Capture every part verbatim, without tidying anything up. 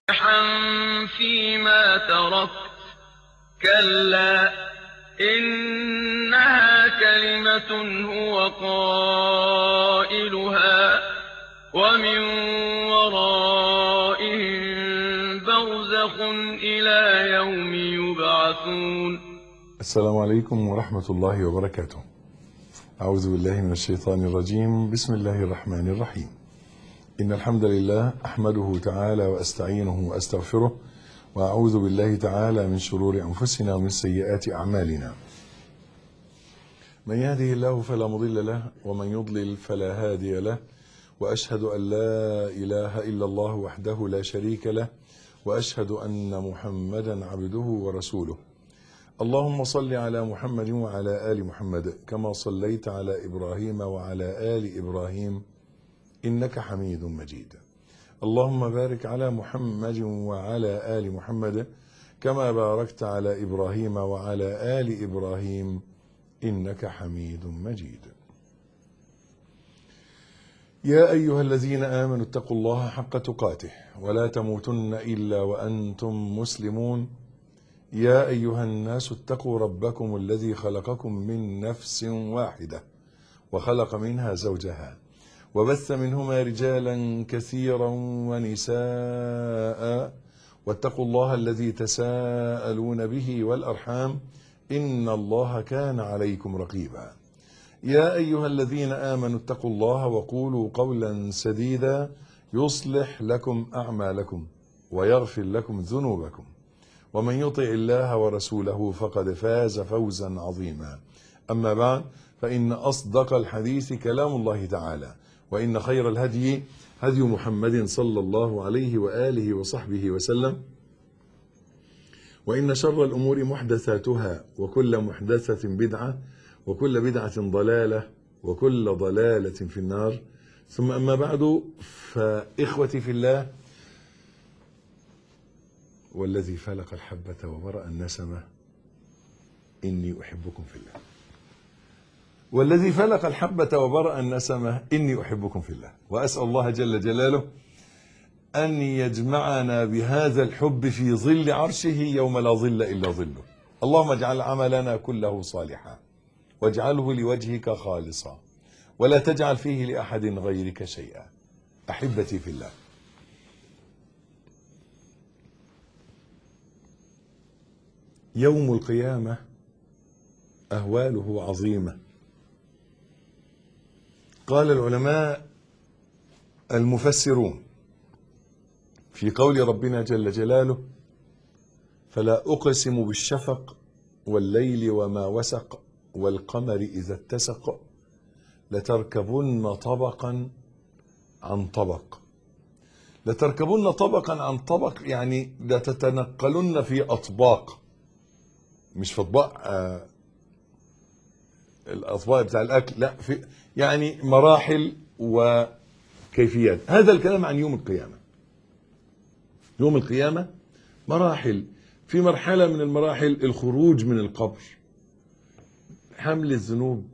فيما تركت كلا إنها كلمة هو قائلها ومن ورائهم برزخ إلى يوم يبعثون. السلام عليكم ورحمة الله وبركاته. أعوذ بالله من الشيطان الرجيم. بسم الله الرحمن الرحيم. إن الحمد لله أحمده تعالى وأستعينه وأستغفره، وأعوذ بالله تعالى من شرور أنفسنا ومن سيئات أعمالنا. من يهده الله فلا مضل له ومن يضلل فلا هادي له، وأشهد أن لا إله إلا الله وحده لا شريك له، وأشهد أن محمدا عبده ورسوله. اللهم صل على محمد وعلى آل محمد كما صليت على إبراهيم وعلى آل إبراهيم إنك حميد مجيد. اللهم بارك على محمد وعلى آل محمد كما باركت على إبراهيم وعلى آل إبراهيم إنك حميد مجيد. يا أيها الذين آمنوا اتقوا الله حق تقاته ولا تموتن إلا وأنتم مسلمون. يا أيها الناس اتقوا ربكم الذي خلقكم من نفس واحدة وخلق منها زوجها وبث منهما رجالا كثيرا ونساء، واتقوا الله الذي تساءلون به والأرحام إن الله كان عليكم رقيبا. يا أيها الذين آمنوا اتقوا الله وقولوا قولا سديدا يصلح لكم أعمالكم ويغفر لكم ذنوبكم، ومن يطع الله ورسوله فقد فاز فوزا عظيما. أما بعد، فإن أصدق الحديث كلام الله تعالى، وإن خير الهدي هدي محمد صلى الله عليه وآله وصحبه وسلم، وإن شر الأمور محدثاتها، وكل محدثة بدعة، وكل بدعة ضلالة، وكل ضلالة في النار. ثم أما بعد، فإخوتي في الله، والذي فلق الحبة وبرأ النسمة إني أحبكم في الله. والذي فلق الحبة وبرأ النسمة إني أحبكم في الله، وأسأل الله جل جلاله أن يجمعنا بهذا الحب في ظل عرشه يوم لا ظل إلا ظله. اللهم اجعل عملنا كله صالحا، واجعله لوجهك خالصا، ولا تجعل فيه لأحد غيرك شيئا. أحبتي في الله، يوم القيامة أهواله عظيمة. قال العلماء المفسرون في قول ربنا جل جلاله: فلا أقسم بالشفق والليل وما وسق والقمر إذا اتسق لتركبن طبقا عن طبق. لتركبن طبقا عن طبق يعني لتتنقلن في أطباق، مش في اطباق آه الاطباق بتاع الاكل، لا، في يعني مراحل وكيفيات. هذا الكلام عن يوم القيامه. يوم القيامه مراحل. في مرحله من المراحل الخروج من القبر، حمل الذنوب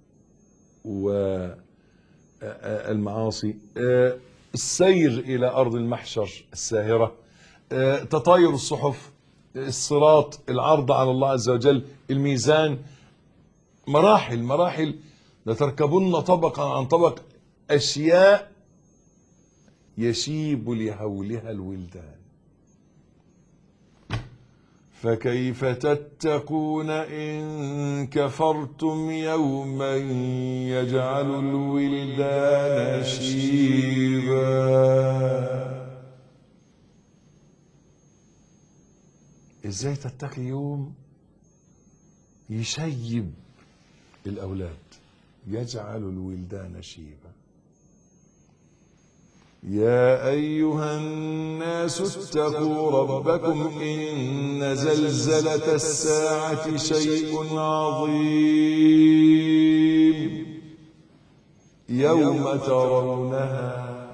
والمعاصي، السير الى ارض المحشر الساهره، تطاير الصحف، الصراط، العرض على الله عز وجل، الميزان. مراحل مراحل. لتركبن طبقا عن طبق، أشياء يشيب لهولها الولدان. فكيف تتقون إن كفرتم يوما يجعل الولدان شيبا. ازاي تتقي يوم يشيب الأولاد، يجعل الولدان شيبا. يا أيها الناس اتقوا ربكم إن زلزلة الساعة شيء عظيم يوم ترونها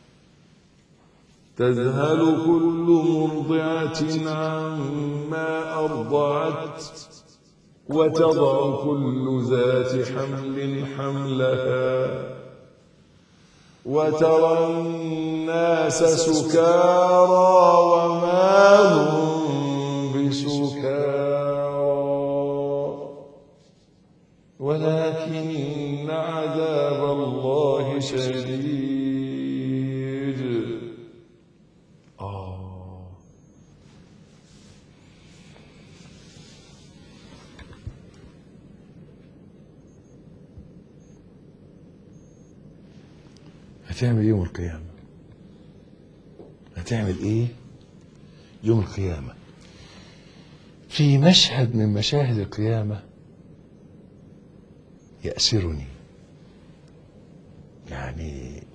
تذهل كل مرضعة عما أرضعت وتضع كل ذات حمل حملها وترى الناس سكارى آه هتعمل ايه يوم القيامة؟ هتعمل ايه يوم القيامة؟ في مشهد من مشاهد القيامة يأسرني، يعني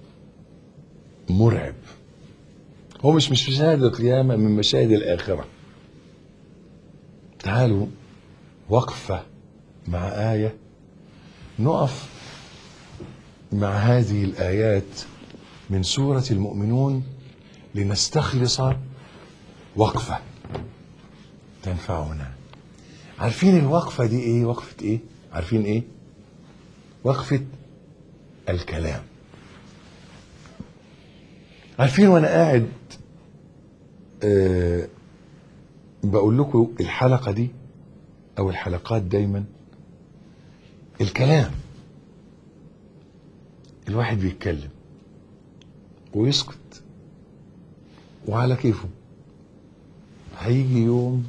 مرعب. هو مش مش مشاهد القيامة، من مشاهد الآخرة. تعالوا وقفة مع آية، نقف مع هذه الآيات من سورة المؤمنون لنستخلص وقفة تنفعنا. عارفين الوقفة دي ايه؟ وقفة ايه؟ عارفين ايه؟ وقفة الكلام. عارفين وانا قاعد أه بقول لكم الحلقة دي او الحلقات دايما الكلام، الواحد بيتكلم ويسكت وعلى كيفه. هيجي يوم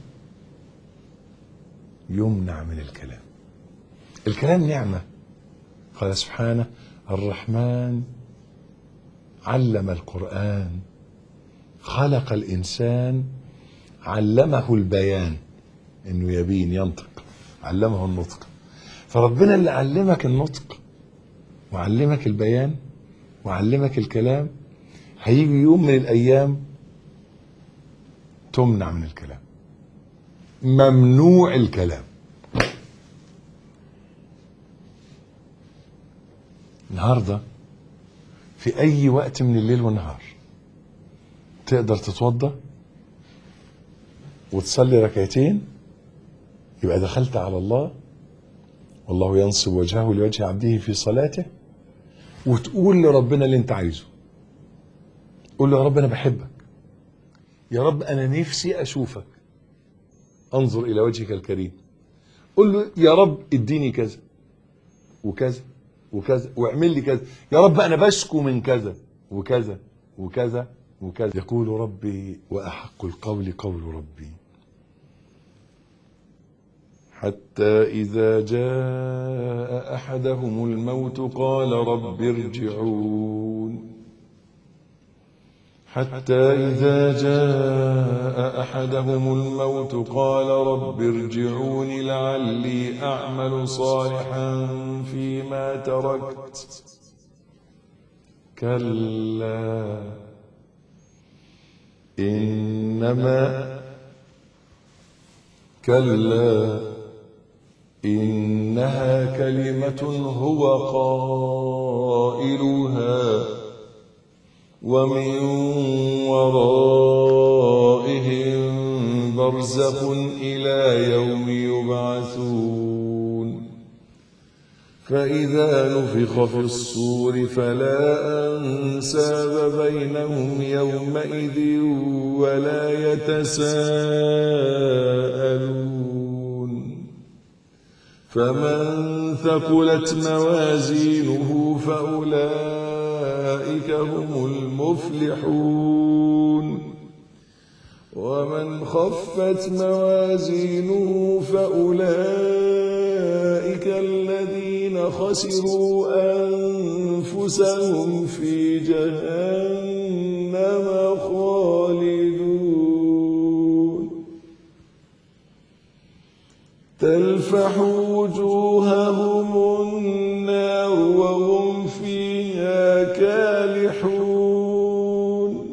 يمنع من الكلام. الكلام نعمة. قال سبحانه: الرحمن علم القرآن خلق الإنسان علمه البيان، إنه يبين ينطق، علمه النطق. فربنا اللي علمك النطق وعلمك البيان وعلمك الكلام، هيجي يوم من الأيام تمنع من الكلام، ممنوع الكلام. النهارده في أي وقت من الليل والنهار تقدر تتوضى وتصلي ركعتين، يبقى دخلت على الله، والله ينصب وجهه لوجه عبده في صلاته، وتقول لربنا اللي انت عايزه. قول له: يا رب انا بحبك، يا رب انا نفسي اشوفك، انظر الى وجهك الكريم. قول له: يا رب اديني كذا وكذا وكذا واعمل لي كذا، يا رب انا بشكو من كذا وكذا وكذا وكذا. يقول ربي واحق القول قول ربي، حتى إذا جاء أحدهم الموت قال رب ارجعون. حتى إذا جاء أحدهم الموت قال رب ارجعون لعلي أعمل صالحا فيما تركت. كلا إنما كلا إنها كلمة هو قائلها ومن ورائهم برزخ إلى يوم يبعثون. فإذا نفخ في الصور فلا أنساب بينهم يومئذ ولا يتساءلون. فمن ثقلت موازينه فأولئك هم المفلحون. ومن خفت موازينه فأولئك الذين خسروا أنفسهم في جهنم خالدون. تلفح وجوههم النار وهم فيها كالحون.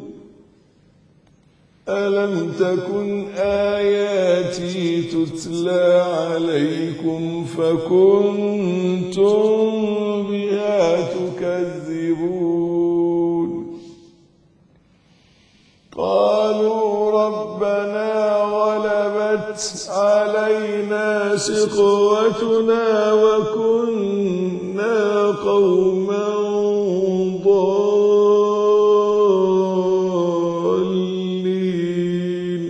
ألم تكن آياتي تتلى عليكم فكنتم بها تكذبون. قالوا ربنا غلبت علينا شقوتنا وكنا قوما ضالين.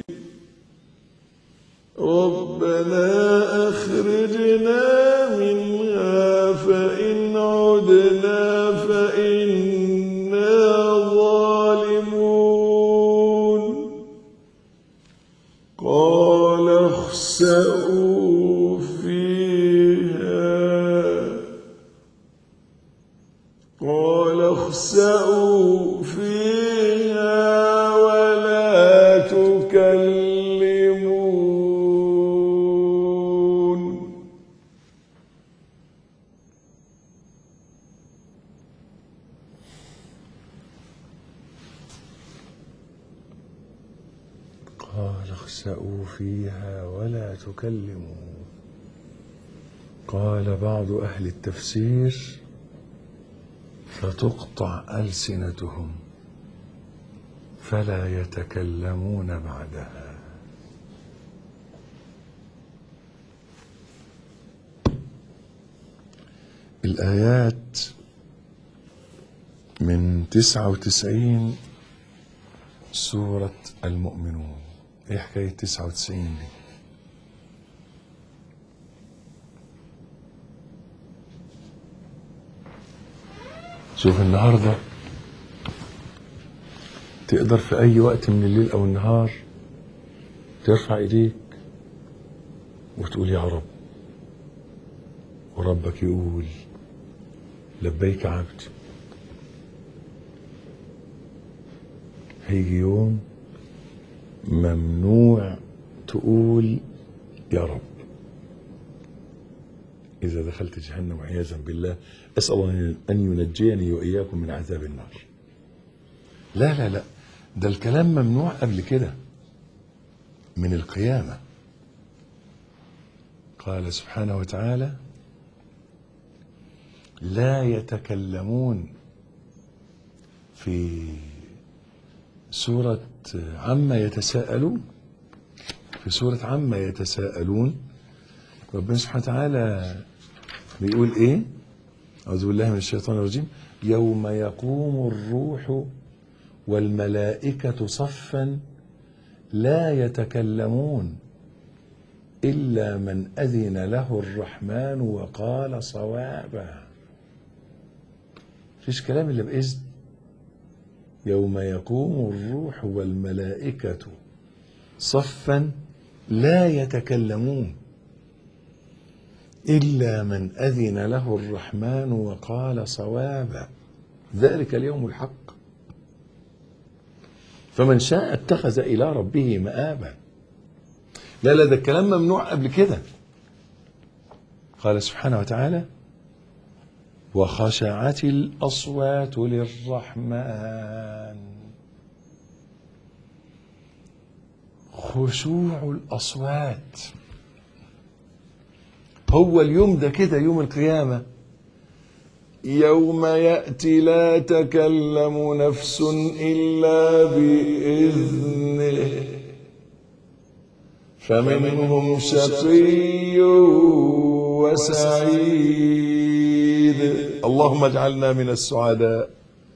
ربنا أخرجنا منها فإن عدنا فإنا ظالمون. تكلمون. قال اخسأوا فيها ولا تكلمون. قال بعض أهل التفسير فتقطع ألسنتهم فلا يتكلمون بعدها. الآيات من تسعة وتسعين سورة المؤمنون. ايه حكاية تسعة وتسعين دي؟ شوف النهاردة تقدر في أي وقت من الليل أو النهار ترفع إيديك وتقول يا رب، وربك يقول لبيك عبدي. هيجي يوم ممنوع تقول يا رب. إذا دخلت جهنم عياذا بالله، أسأل الله أن ينجيني وإياكم من عذاب النار. لا لا لا، ده الكلام ممنوع قبل كده من القيامة. قال سبحانه وتعالى لا يتكلمون في سورة عما يتساءلون. في سورة عما يتساءلون ربنا سبحانه وتعالى بيقول ايه؟ أعوذ بالله من الشيطان الرجيم. يوم يقوم الروح والملائكة صفا لا يتكلمون إلا من أذن له الرحمن وقال صوابا. فيش كلام إلا بإذن. يوم يقوم الروح والملائكة صفا لا يتكلمون إلا من أذن له الرحمن وقال صوابا. ذلك اليوم الحق فمن شاء اتخذ إلى ربه مآبا. لا لا، ده الكلام ممنوع قبل كده. قال سبحانه وتعالى وخشعت الأصوات للرحمن. خشوع الأصوات هو اليوم ده كده، يوم القيامة. يوم يأتي لا تكلم نفس إلا بإذنه فمنهم شقي وسعيد. اللهم اجعلنا من السعداء.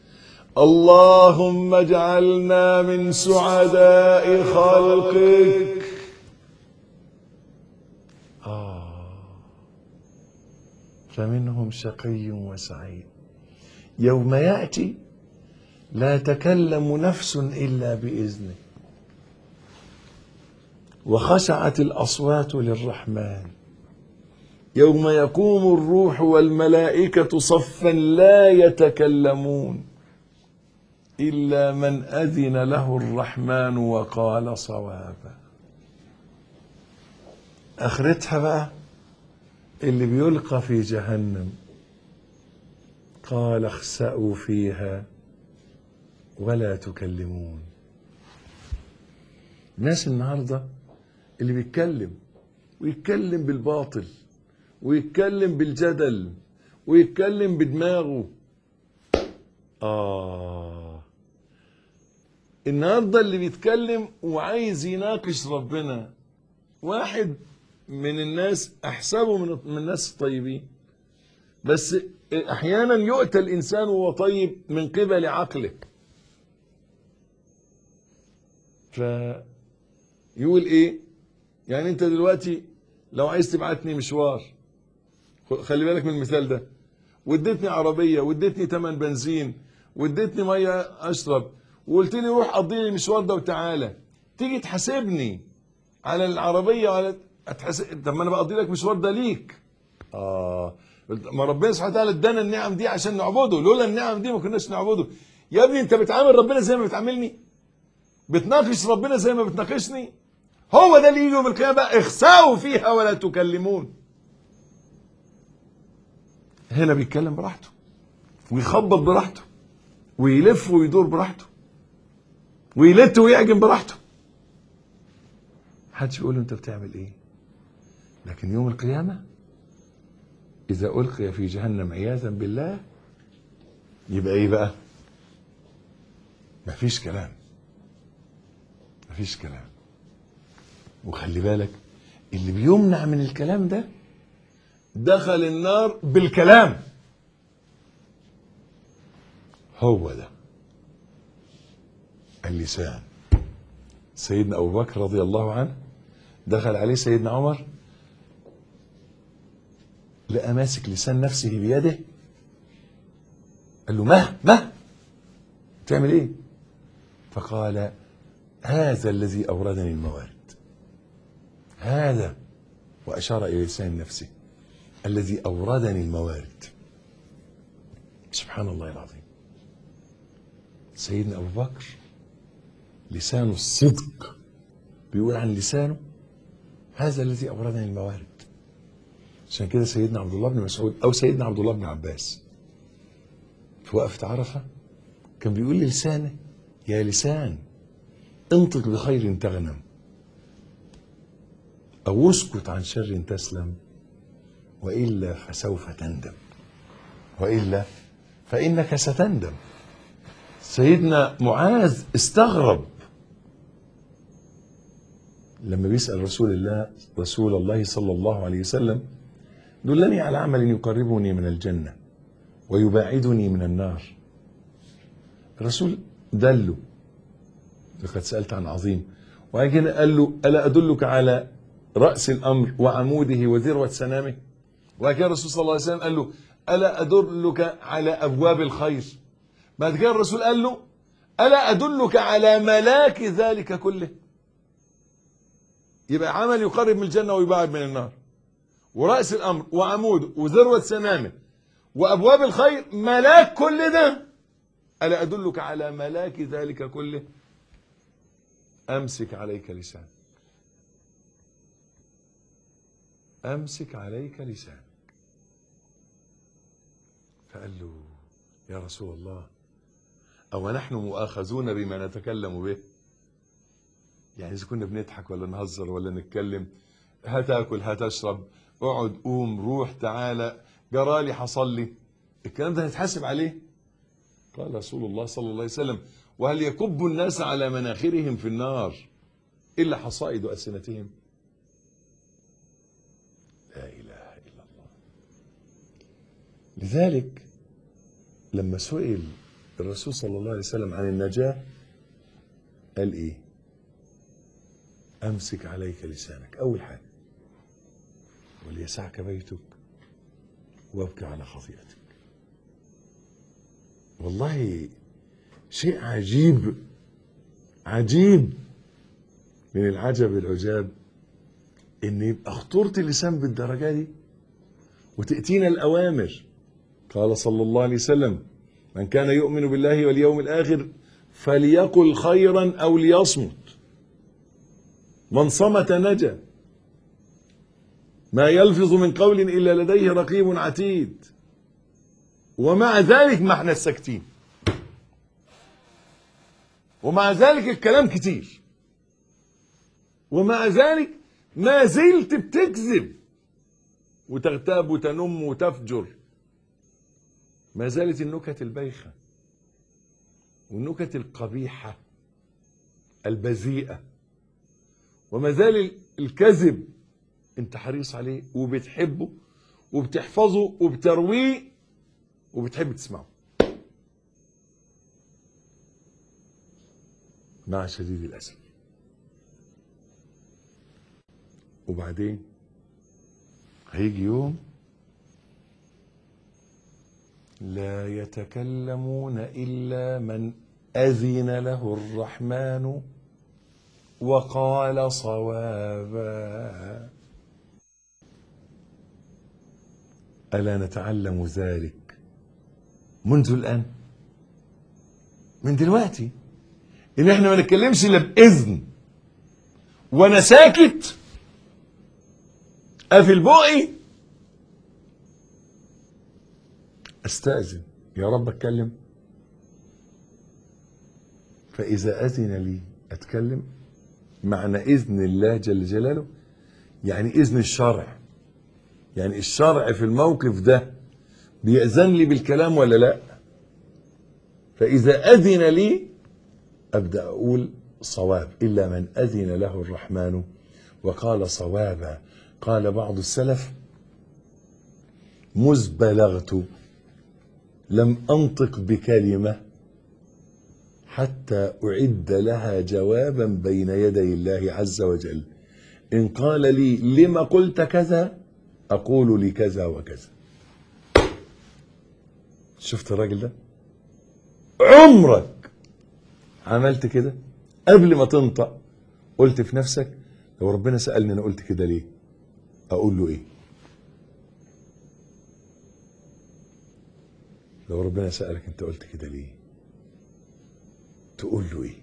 اللهم اجعلنا من سعداء خلقك. آه فمنهم شقي وسعيد. يوم يأتي لا تكلم نفس إلا بإذنه وخشعت الأصوات للرحمن. يوم يقوم الروح والملائكة صفا لا يتكلمون إلا من أذن له الرحمن وقال صوابا. آخرتها بقى اللي بيلقى في جهنم. قال اخسأوا فيها ولا تكلمون. الناس النهارده اللي بيتكلم ويتكلم بالباطل ويتكلم بالجدل ويتكلم بدماغه. آه النهارده اللي بيتكلم وعايز يناقش ربنا. واحد من الناس احسبه من من الناس الطيبين، بس احيانا يؤتى الانسان وهو طيب من قبل عقله. فيقول ايه؟ يعني انت دلوقتي لو عايز تبعتني مشوار، خلي بالك من المثال ده، واديتني عربيه واديتني ثمن بنزين واديتني ميه اشرب وقلت لي روح قضي لي المشوار ده وتعالى، تيجي تحاسبني على العربيه وعلى هتحاسب. طب ما انا بقضي لك مشوار ده ليك. اه ما ربنا سبحانه وتعالى ادانا النعم دي عشان نعبده، لولا النعم دي ما كناش نعبده. يا ابني انت بتعامل ربنا زي ما بتعاملني؟ بتناقش ربنا زي ما بتناقشني، هو ده اللي يجي يوم القيامة اخسأوا فيها ولا تكلمون. هنا بيتكلم براحته ويخبط براحته ويلف ويدور براحته ويلت ويعجن براحته، محدش يقول له انت بتعمل ايه. لكن يوم القيامة إذا ألقي في جهنم عياذا بالله يبقى إيه بقى؟ مفيش كلام، مفيش كلام. وخلي بالك اللي بيمنع من الكلام ده دخل النار بالكلام، هو ده اللسان. سيدنا أبو بكر رضي الله عنه دخل عليه سيدنا عمر لقى ماسك لسان نفسه بيده، قال له ما ما تعمل ايه؟ فقال هذا الذي أوردني الموارد، هذا، وأشار إلى لسان نفسه، الذي أوردني الموارد. سبحان الله العظيم. سيدنا أبو بكر لسانه الصدق بيقول عن لسانه هذا الذي أوردني الموارد. عشان كده سيدنا عبد الله بن مسعود أو سيدنا عبد الله بن عباس في وقفة عرفة كان بيقول للسانه يا لسان انطق بخير تغنم أو اسكت عن شر تسلم وإلا فسوف تندم، وإلا فإنك ستندم. سيدنا معاذ استغرب لما بيسأل رسول الله رسول الله صلى الله عليه وسلم دلني على عمل يقربني من الجنة ويباعدني من النار. الرسول دله لقد سألت عن عظيم، وبعدين قال له ألا أدلك على رأس الأمر وعموده وذروة سنامه؟ وبعد كده الرسول صلى الله عليه وسلم قال له ألا أدلك على أبواب الخير؟ بعد كده الرسول قال له ألا أدلك على ملاك ذلك كله؟ يبقى عمل يقرب من الجنة ويبعد من النار، ورأس الأمر وعموده وذروة سنامه وأبواب الخير، ملاك كل ده. ألا أدلك على ملاك ذلك كله؟ أمسك عليك لسانك، أمسك عليك لسانك. فقال له يا رسول الله أو نحن مؤاخذون بما نتكلم به؟ يعني إذا كنا بنضحك ولا نهزر ولا نتكلم، هتاكل هتشرب اقعد قوم روح تعالى جرالي حصل لي، الكلام ده هنتحاسب عليه. قال رسول الله صلى الله عليه وسلم وهل يكب الناس على مناخرهم في النار إلا حصائد ألسنتهم؟ لا إله إلا الله. لذلك لما سئل الرسول صلى الله عليه وسلم عن النجاة قال إيه؟ أمسك عليك لسانك أول حاجة، وليسعك بيتك وابكي على خطيئتك. والله شيء عجيب عجيب من العجب العجاب ان يبقى خطورة اللسان بالدرجة دي وتأتينا الأوامر. قال صلى الله عليه وسلم من كان يؤمن بالله واليوم الآخر فليقل خيرا أو ليصمت، من صمت نجا، ما يلفظ من قول إلا لديه رقيب عتيد. ومع ذلك ما احنا ساكتين، ومع ذلك الكلام كتير، ومع ذلك ما زلت بتكذب وتغتاب وتنم وتفجر. ما زالت النكت البايخة والنكت القبيحة البذيئة، وما زال الكذب انت حريص عليه وبتحبه وبتحفظه وبترويه وبتحب تسمعه. مع شديد الأسف. وبعدين هيجي يوم لا يتكلمون إلا من أذن له الرحمن وقال صوابا. ألا نتعلم ذلك منذ الآن؟ من دلوقتي ان احنا ما نتكلمش الا باذن، وانا ساكت قافل بوقي استاذن يا رب اتكلم، فاذا اذن لي اتكلم. معنى اذن الله جل جلاله يعني اذن الشرع، يعني الشرع في الموقف ده بيأذن لي بالكلام ولا لا. فاذا اذن لي ابدا اقول صواب، الا من اذن له الرحمن وقال صوابا. قال بعض السلف: مذ بلغت لم انطق بكلمه حتى اعد لها جوابا بين يدي الله عز وجل، ان قال لي لما قلت كذا اقول لكذا وكذا. شفت الراجل ده؟ عمرك عملت كده؟ قبل ما تنطق قلت في نفسك لو ربنا سألني انا قلت كده ليه اقول له ايه؟ لو ربنا سألك انت قلت كده ليه تقول له ايه؟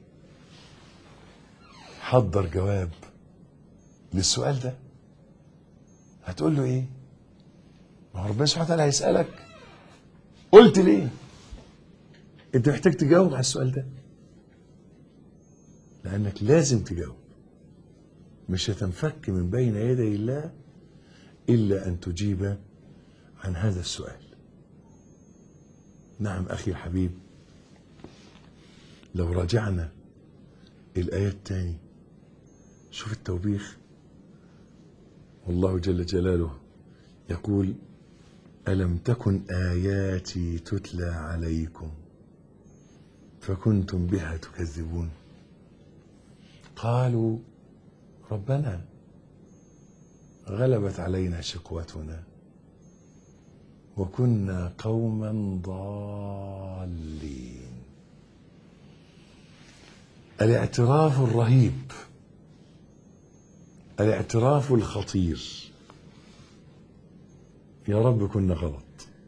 حضر جواب للسؤال ده. هتقول له ايه؟ ما هو ربنا سبحانه وتعالى هيسألك قلت ليه؟ انت محتاج تجاوب على السؤال ده، لانك لازم تجاوب. مش هتنفك من بين يدي الله الا ان تجيب عن هذا السؤال. نعم اخي الحبيب، لو راجعنا الايات تاني شوف التوبيخ. والله جل جلاله يقول: ألم تكن آياتي تتلى عليكم فكنتم بها تكذبون. قالوا ربنا غلبت علينا شقوتنا وكنا قوما ضالين. الاعتراف الرهيب، الاعتراف الخطير. يا رب كنا غلط،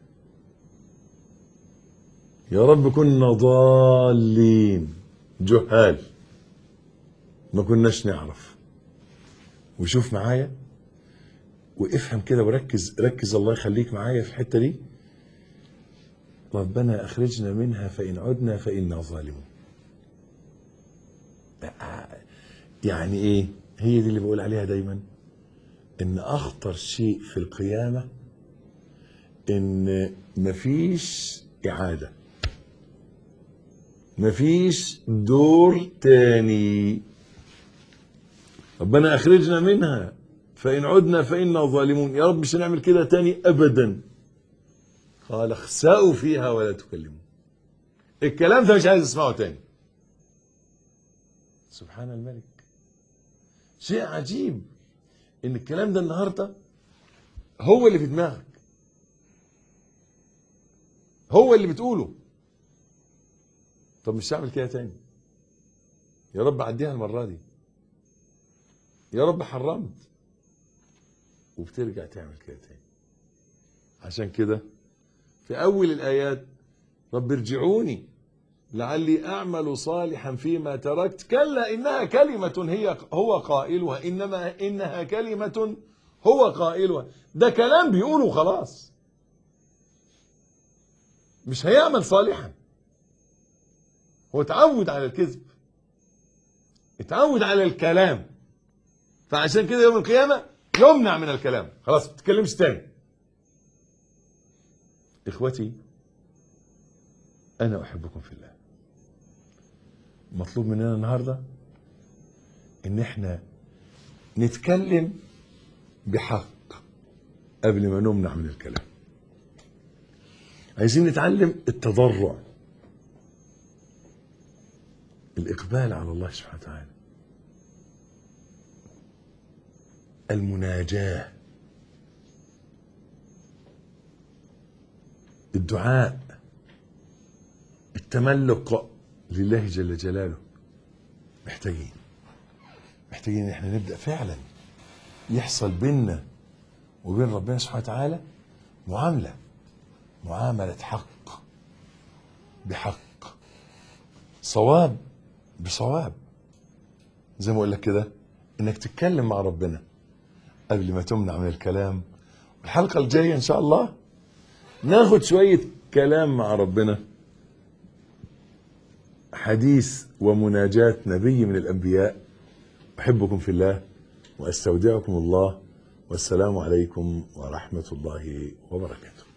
يا رب كنا ضالين جهال ما كناش نعرف. وشوف معايا وافهم كده وركز، ركز الله يخليك معايا في الحتة دي. ربنا أخرجنا منها فإن عدنا فإنا ظالمون. يعني إيه؟ هي دي اللي بقول عليها دايما، إن أخطر شيء في القيامة إن مفيش إعادة، مفيش دور تاني. ربنا أخرجنا منها فإن عدنا فإنا ظالمون. يا رب مش هنعمل كده تاني أبدا. قال اخسأوا فيها ولا تكلمون. الكلام ده مش عايز اسمعه تاني. سبحان الملك. شيء عجيب ان الكلام ده النهارده هو اللي في دماغك، هو اللي بتقوله. طب مش هعمل كده تاني، يا رب عديها المره دي، يا رب حرمت، وبترجع تعمل كده تاني. عشان كده في اول الايات: رب ارجعوني لعلي اعمل صالحا فيما تركت كلا انها كلمه هي هو قائلها انما انها كلمه هو قائلها. ده كلام بيقوله خلاص، مش هيعمل صالحا. هو اتعود على الكذب، اتعود على الكلام، فعشان كده يوم القيامه يمنع من الكلام. خلاص ما تتكلمش تاني. اخوتي انا احبكم في الله. مطلوب مننا النهارده ان احنا نتكلم بحق قبل ما نمنع من الكلام. عايزين نتعلم التضرع، الإقبال على الله سبحانه وتعالى، المناجاة، الدعاء، التملق لله جل جلاله. محتاجين محتاجين ان احنا نبدأ فعلا يحصل بيننا وبين ربنا سبحانه وتعالى معاملة معاملة حق بحق، صواب بصواب، زي ما اقول لك كده، انك تتكلم مع ربنا قبل ما تمنع من الكلام. الحلقة الجاية ان شاء الله ناخد شوية كلام مع ربنا، حديث ومناجاة نبي من الانبياء. احبكم في الله واستودعكم الله، والسلام عليكم ورحمة الله وبركاته.